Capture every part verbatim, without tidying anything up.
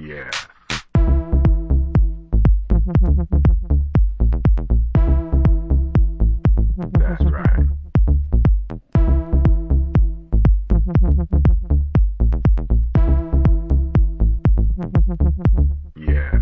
Yeah. That's right. Yeah.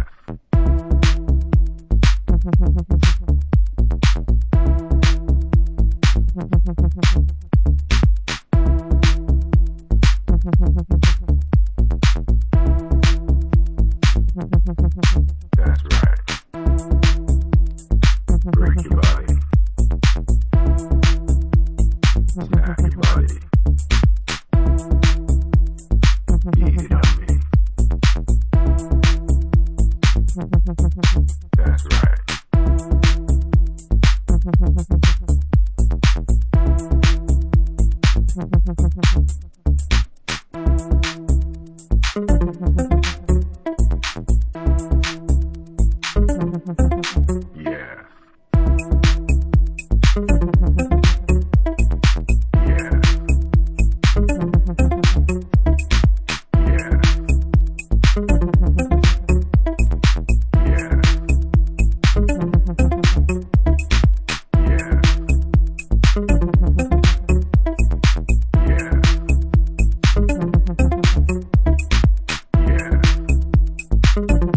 That's right. Break your body. Smack your body. Eat it on me. That's right. Yeah. Yeah. Yeah. Yeah. Yeah. Yeah. Yeah.